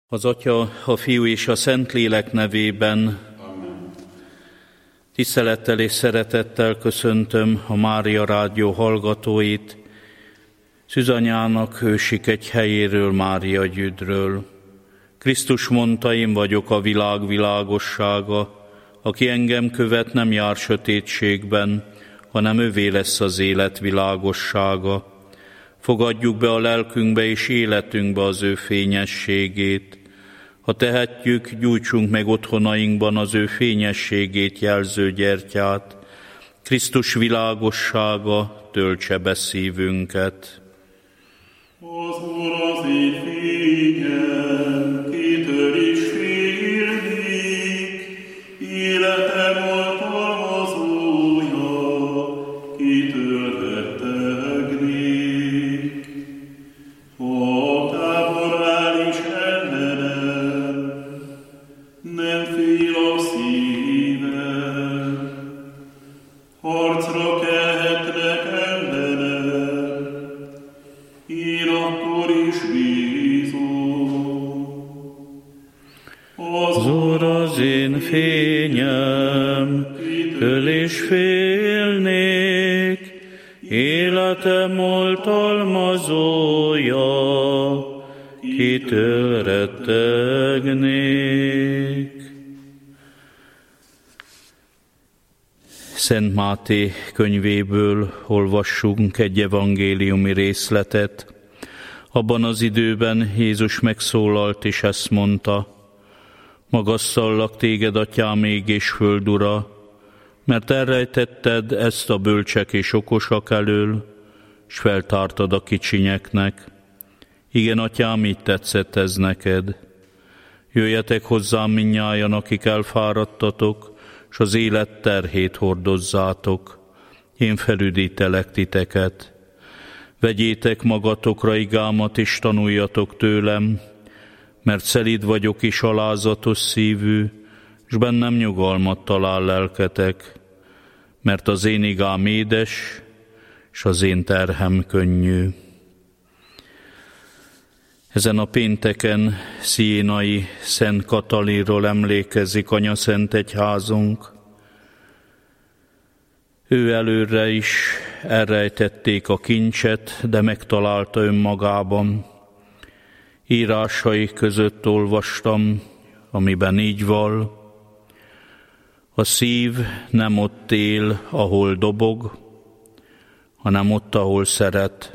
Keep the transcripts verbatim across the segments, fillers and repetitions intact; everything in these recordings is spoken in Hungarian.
Az Atya, a Fiú és a Szentlélek nevében. Amen. Tisztelettel és szeretettel köszöntöm a Mária Rádió hallgatóit, Szűzanyának ősik egy helyéről, Mária Gyüdről. Krisztus mondta, én vagyok a világ világossága, aki engem követ, nem jár sötétségben, hanem ővé lesz az élet világossága. Fogadjuk be a lelkünkbe és életünkbe az ő fényességét. Ha tehetjük, gyújtsunk meg otthonainkban az ő fényességét jelző gyertyát. Krisztus világossága töltse be szívünket. Az Úr az én fényem, kitől is félnék, életem oltalmazója, kitől rettegnék. A tábor áll is ellenem, nem fél a szívem, harcra kelhetnek ellenem, én akkor is bízom. Az Úr az én fényem, kitől is félnék, életem oltalmazója, kitől rettegnék. Szent Máté könyvéből olvassunk egy evangéliumi részletet. Abban az időben Jézus megszólalt és ezt mondta: Magasszallak téged, Atyám, ég és föld ura, mert elrejtetted ezt a bölcsek és okosak elől, s feltártad a kicsinyeknek. Igen, Atyám, így tetszett ez neked. Jöjjetek hozzám mindnyájan, akik elfáradtatok, s az élet terhét hordozzátok. Én felüdítelek titeket. Vegyétek magatokra igámat, és tanuljatok tőlem, mert szelíd vagyok és alázatos szívű, s bennem nyugalmat talál lelketek, mert az én igám édes, s az én terhem könnyű. Ezen a pénteken Sziénai Szent Katalinról emlékezik Anyaszent Egyházunk. Ő előre is elrejtették a kincset, de megtalálta önmagában. Írásai között olvastam, amiben így val: a szív nem ott él, ahol dobog, hanem ott, ahol szeret.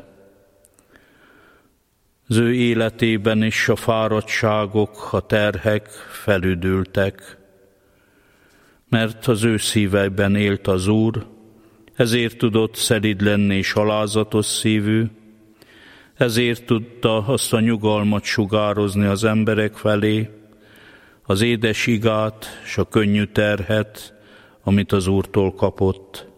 Az ő életében is a fáradtságok, a terhek felüdültek, mert az ő szíveiben élt az Úr, ezért tudott szelíd lenni és alázatos szívű, ezért tudta azt a nyugalmat sugározni az emberek felé, az édes igát és a könnyű terhet, amit az Úrtól kapott.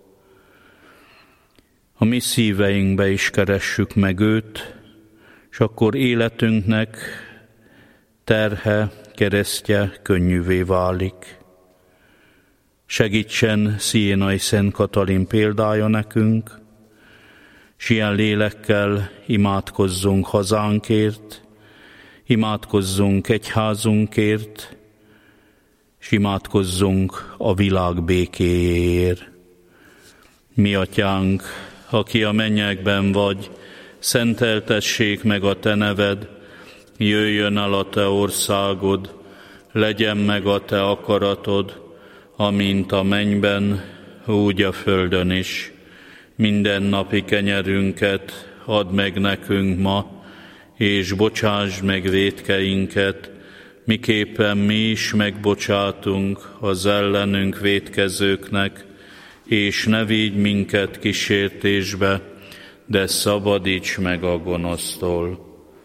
A mi szíveinkbe is keressük meg őt, és akkor életünknek terhe, keresztje könnyűvé válik. Segítsen Sziénai Szent Katalin példája nekünk, s ilyen lélekkel imádkozzunk hazánkért, imádkozzunk egyházunkért, s imádkozzunk a világ békéjéért. Mi Atyánk, aki a mennyekben vagy, szenteltessék meg a te neved, jöjjön el a te országod, legyen meg a te akaratod, amint a mennyben, úgy a földön is. Minden napi kenyerünket add meg nekünk ma, és bocsásd meg vétkeinket, miképpen mi is megbocsátunk az ellenünk vétkezőknek, és ne vigy minket kísértésbe, de szabadíts meg a gonosztól.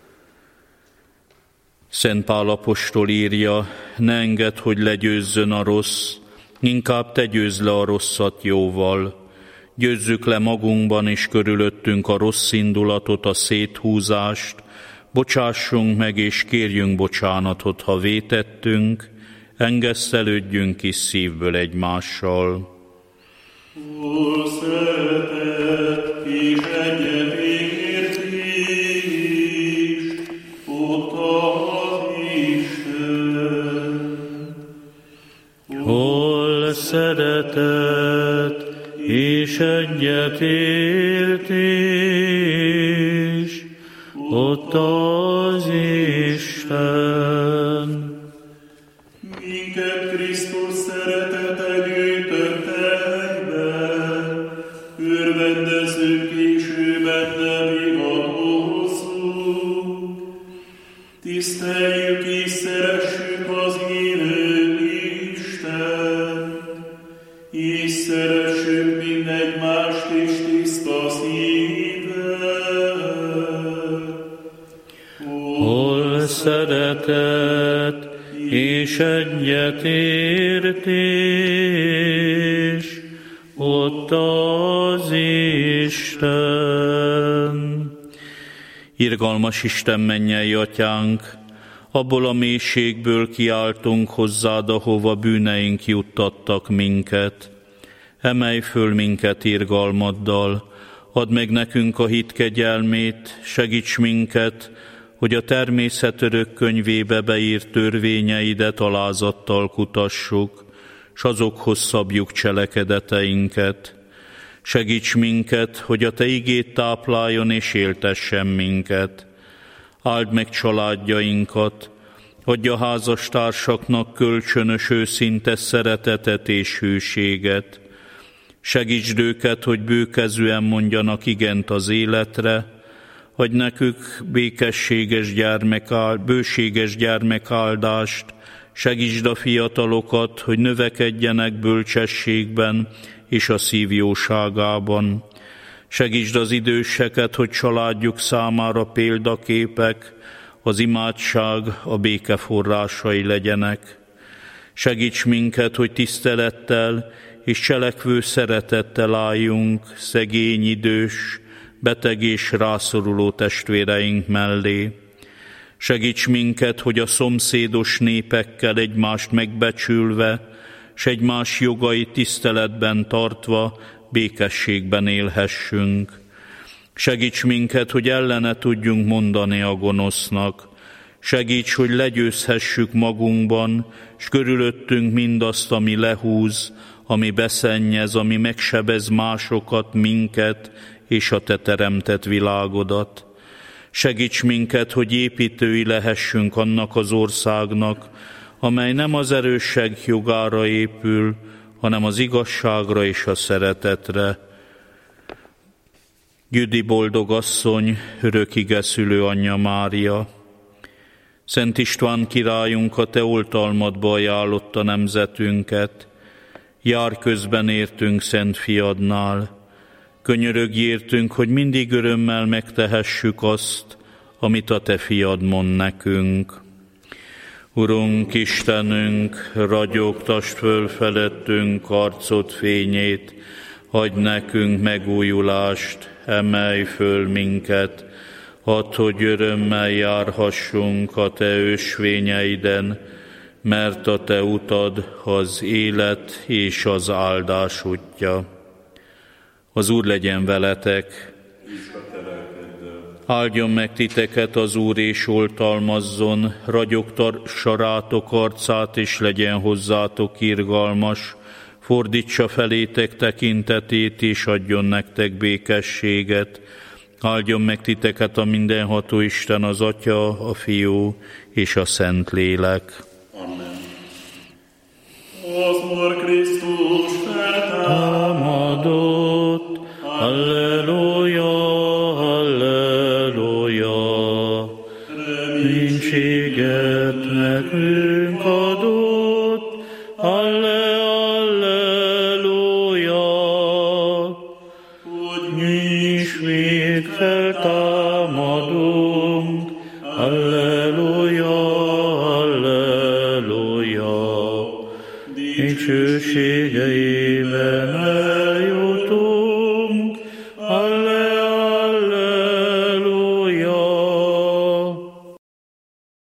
Szent Pál apostol írja: ne engedd, hogy legyőzzön a rossz, inkább te győzd le a rosszat jóval. Győzzük le magunkban és körülöttünk a rossz indulatot, a széthúzást, bocsássunk meg és kérjünk bocsánatot, ha vétettünk, engesztelődjünk is szívből egymással. Ó, szeretet és egyetértés, ott az szeretet és egyetértés, ott az Isten. Minket Krisztus szeretete gyűjtött egybe, örvendezünk és ő benne vihadozzunk. Tiszteljük és szeressük az élő Isten, és szeressük mindegymást is tiszta szívvel. Hol szeretet és egyetértés, ott az Isten. Irgalmas Isten, mennyei Atyánk, abból a mélységből kiáltunk hozzád, ahova bűneink juttattak minket. Emelj föl minket irgalmaddal, add meg nekünk a hit kegyelmét, segíts minket, hogy a természet örök könyvébe beírt törvényeidet alázattal kutassuk, s azokhoz szabjuk cselekedeteinket. Segíts minket, hogy a Te igét tápláljon és éltessen minket. Áld meg családjainkat, adj a házastársaknak kölcsönös őszinte szeretetet és hűséget. Segítsd őket, hogy bőkezűen mondjanak igent az életre, adj nekük békességes gyermekáld, bőséges gyermekáldást, segítsd a fiatalokat, hogy növekedjenek bölcsességben és a szív jóságában. Segítsd az időseket, hogy családjuk számára példaképek, az imádság, a béke forrásai legyenek. Segíts minket, hogy tisztelettel és cselekvő szeretettel álljunk szegény, idős, beteg és rászoruló testvéreink mellé. Segíts minket, hogy a szomszédos népekkel egymást megbecsülve, s egymás jogait tiszteletben tartva békességben élhessünk. Segíts minket, hogy ellene tudjunk mondani a gonosznak. Segíts, hogy legyőzhessük magunkban, s körülöttünk mindazt, ami lehúz, ami beszennyez, ami megsebez másokat, minket és a Te teremtett világodat. Segíts minket, hogy építői lehessünk annak az országnak, amely nem az erősség jogára épül, hanem az igazságra és a szeretetre. Gyüdi boldog asszony, örökige szülő anyja Mária, Szent István királyunk, a Te oltalmadba ajánlotta nemzetünket, jár közben értünk Szent Fiadnál, könyörögj értünk, hogy mindig örömmel megtehessük azt, amit a Te Fiad mond nekünk. Urunk, Istenünk, ragyogtasd föl felettünk arcod fényét, adj nekünk megújulást, emelj föl minket, add, hogy örömmel járhassunk a Te ösvényeiden, mert a Te utad az élet és az áldás útja. Az Úr legyen veletek, áldjon meg titeket az Úr, és oltalmazzon, ragyogtassa rátok arcát, és legyen hozzátok irgalmas, fordítsa felétek tekintetét, és adjon nektek békességet. Áldjon meg titeket a mindenható Isten, az Atya, a Fiú és a Szentlélek. Amen. Az Úr Krisztus feltámadott, halleluja, halleluja. Reménységet nekünk adott, halle, halleluja. Hogy mi ismét feltámadunk, halleluja, halleluja. Dicsőségeiben eljön